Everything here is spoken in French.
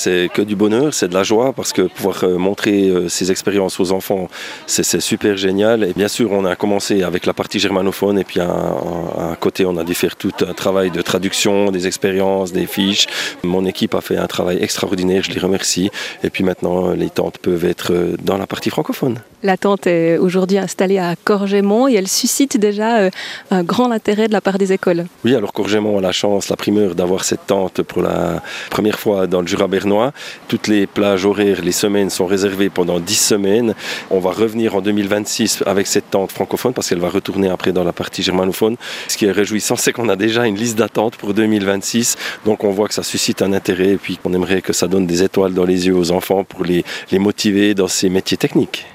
c'est que du bonheur, c'est de la joie parce que pouvoir montrer ces expériences aux enfants, c'est super génial. Et bien sûr, on a commencé avec la partie germanophone et puis à côté, on a dû faire tout un travail de traduction, des expériences, des fiches. Mon équipe a fait un travail extraordinaire, je les remercie. Et puis maintenant, les tentes peuvent être dans la partie francophone. La tente est aujourd'hui installée à Corgémont et elle suscite déjà un grand intérêt de la part des écoles. Oui, alors Corgémont a la chance, la primeur d'avoir cette tente pour la première fois dans le Jura bernois. Toutes les plages horaires, les semaines sont réservées pendant 10 semaines. On va revenir en 2026 avec cette tente francophone parce qu'elle va retourner après dans la partie germanophone. Ce qui est réjouissant, c'est qu'on a déjà une liste d'attente pour 2026. Donc on voit que ça suscite un intérêt et puis on aimerait que ça donne des étoiles dans les yeux aux enfants pour les motiver dans ces métiers techniques.